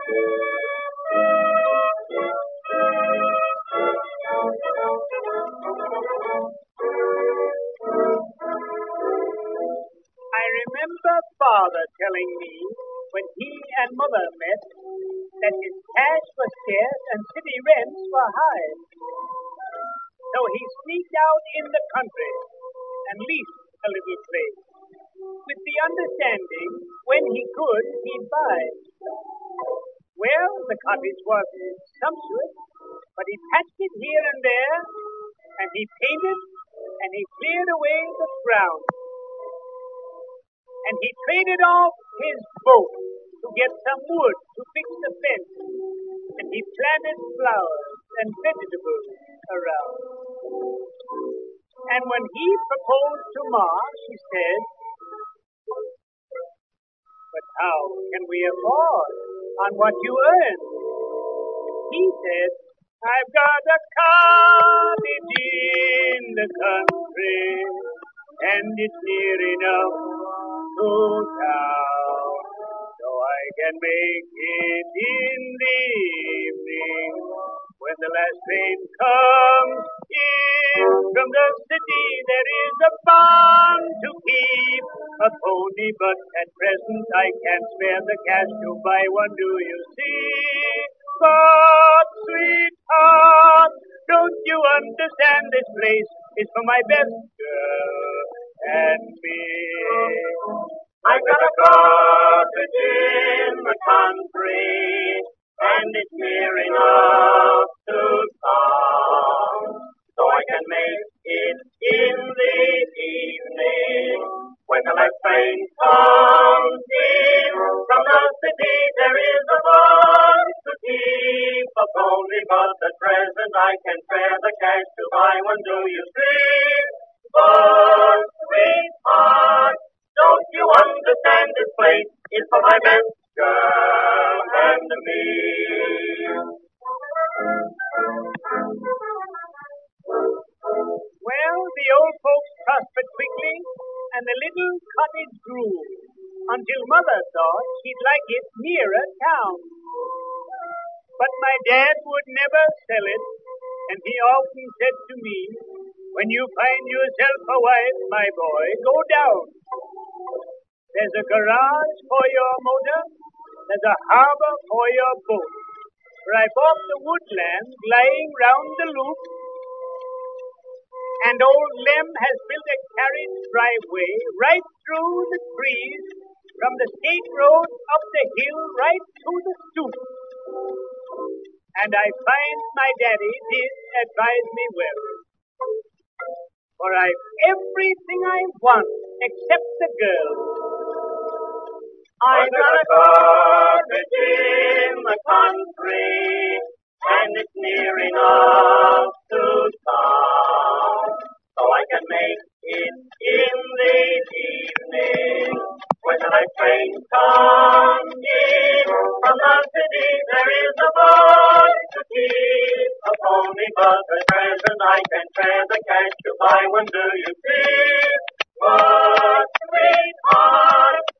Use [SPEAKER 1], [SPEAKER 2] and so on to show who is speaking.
[SPEAKER 1] I remember father telling me when he and mother met that his cash was scarce and city rents were high. So he sneaked out in the country and leased a little place, with the understanding when he could he'd buy. Well, the cottage was sumptuous, but he patched it here and there, and he painted, and he cleared away the ground. And he traded off his boat to get some wood to fix the fence, and he planted flowers and vegetables around. And when he proposed to Ma, she said, "But how can we afford on what you earn?" He said, "I've got a cottage in the country, and it's near enough to town, so I can make it in the evening when the last train comes in from the city. There is a barn to keep a pony, but at present I can't spare the cash to buy one, do you see? But, sweetheart, don't you understand this place is for my best girl and me? I've got a cottage in the country, and it's near enough to town, so I can make it in the evening when the last train comes in from the city. There is a barn to keep a pony, but at present I can spare the cash to buy one, do you see? But, sweetheart, don't you understand this place is for my best girl and me? Well, the old folks prospered quickly, and the little cottage grew, until Mother thought she'd like it nearer town. But my dad would never sell it, and he often said to me, "When you find yourself a wife, my boy, go down. There's a garage for your motor, there's a harbor for your boat. For I bought the woodland lying round the loop, and old Lem has built a carriage driveway right through the trees, from the state road up the hill right to the stoop. And I find my daddy did advise me well, for I've everything I want except the girl. I've got a cottage in the country, and it's near enough to town, so I can make it in the evening when the night train comes in from the city. There is a barn to keep a pony, but at present I can spare the cash to buy one, do you see? But, sweetheart,